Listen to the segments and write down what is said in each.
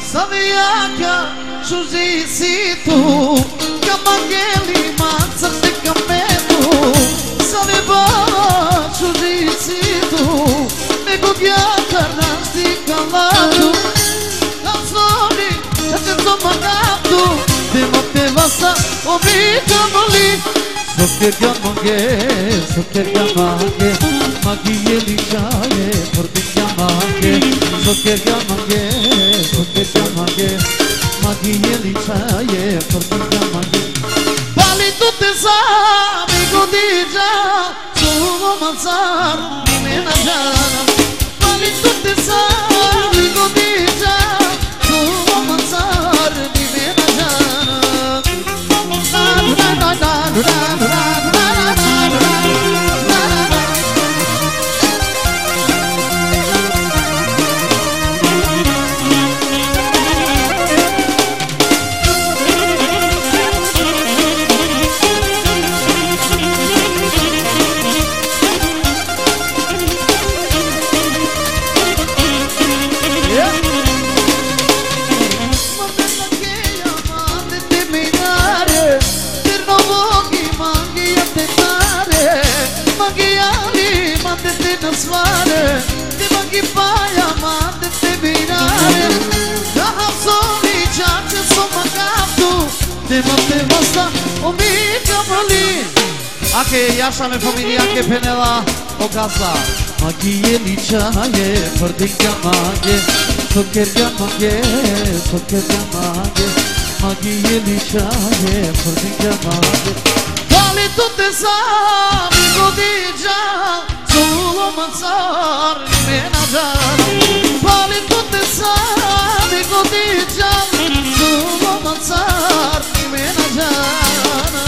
Saviaca, Jujicitu, Camangeli, Mansa de Cameto, Saviba, Jujicitu, Negogiaca, Nasti Calado, Canzoni, Jaceto Magato, Demotevasa, Omica Moli, Soker Gamange, Magieli Jaye, Portica Mange, Soker Gamange, Magieli Jaye, Portica Mange. Pali tutte sabe godija, Suvo Mansar, Nimena Jana. Pali tutte sabe godija, Suvo Mansar, Nimena Jana. Svare, ti mangi paia, ma te binare. Da hapsoni chache soma kaptu, te mate basta o mi kamali. Ake Yasha me familia ke penela o casa. Magieli chaye, pardinga mange, soker gamange, Magieli chaye, pardinga mange. Vale tutte sabe godija. Suvo Mansar, Nimena Jana. Pali tutte sabe godija, Suvo Mansar, Nimena Jana.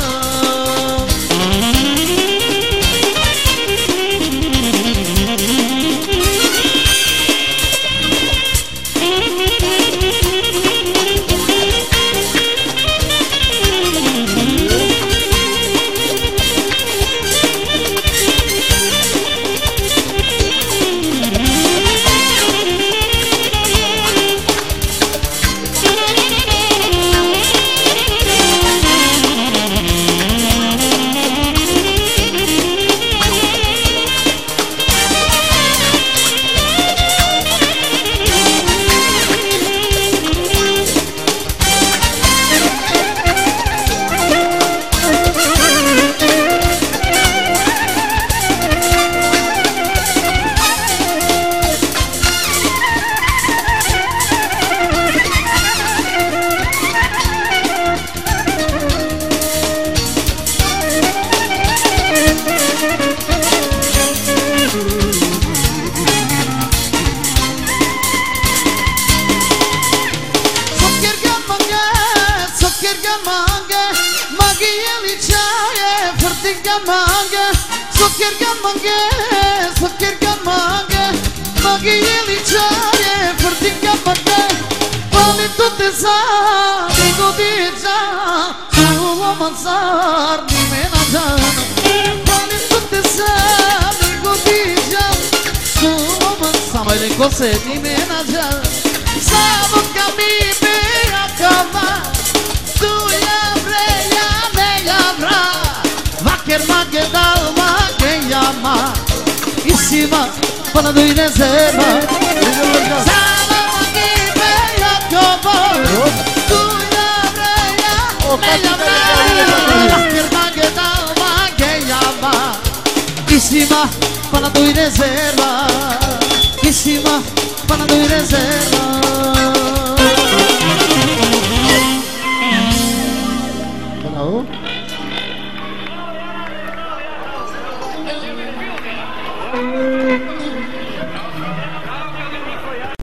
Soker gamange, Magieli chaye, Portica Mange. Pali tutte sabe godija, Suvo Mansar, Nimena Jana. Pali tutte sabe godija, Suvo Mansar, Maile Kose, Nimena Jana. Sabo kami be akava, tu ya breya bra, Vaker mange dalma ke yama. Isima bana duyne zema. Sana mangi beya kobo, duya breya meya breya. Kirmange dalma geyama. Isima bana duyne zema. Isima bana duyne zema.